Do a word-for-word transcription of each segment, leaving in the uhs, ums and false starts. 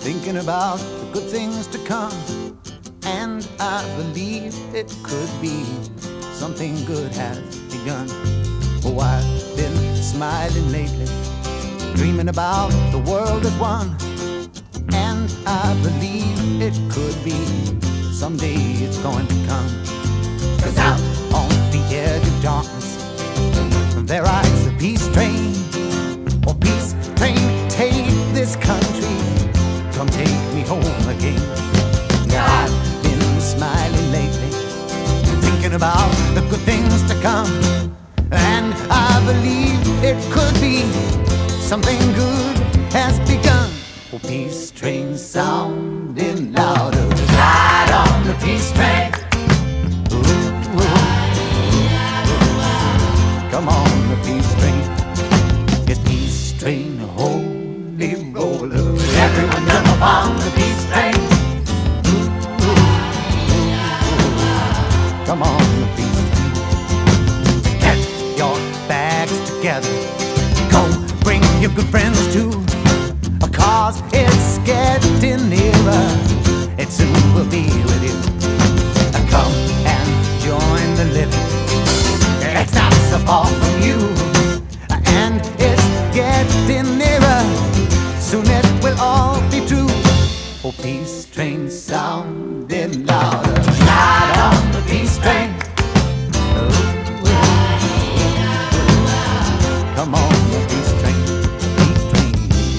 thinking about the good things to come. And I believe it could be something good has begun. Oh, I've been smiling lately, dreaming about the world as one. And I believe it could be someday it's going to come. 'Cause out on the edge of darkness there rides a peace train. Oh, peace train, take this country, come take me home again. Now I've been smiling lately, thinking about the good things to come. And I believe it could be something good has begun. Oh, peace train sounding louder, ride on the peace train. Ooh, ooh. Come on, the peace train. Yes, peace train, holy roller. Everyone jump up on the peace train. Ooh, ooh. Come on, the peace train. Get your bags together, go bring your good friends too, 'cause it's getting nearer, it soon will be with you. Come and join the living, it's not so far from you. And it's getting nearer, soon it will all be true. Oh, peace train sounding louder, ride on the peace train. Oh, come on, the peace train, the peace train.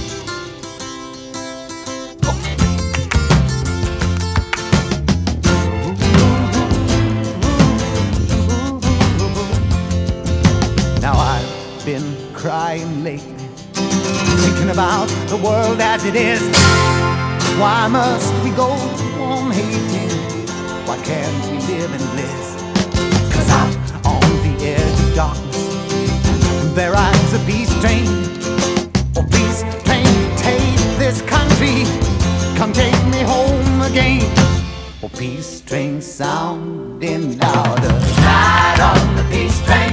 Now I've been crying lately, thinking about the world as it is. Why must we go on hating? Why can't we live in bliss? 'Cause out on the edge of darkness there rides a peace train. Oh, peace train, take this country, come take me home again. Oh, peace train sounding louder, ride on the peace train.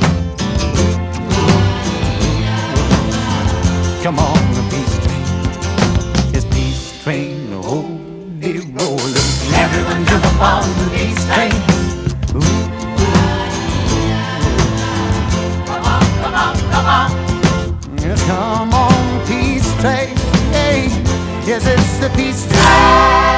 Come on, the peace train. Yes, peace train, holy roller. Everyone jump up on the peace train. Ooh, ooh. Come on, come on, come on. Yes, come on, peace train. Hey, yes, it's the peace train.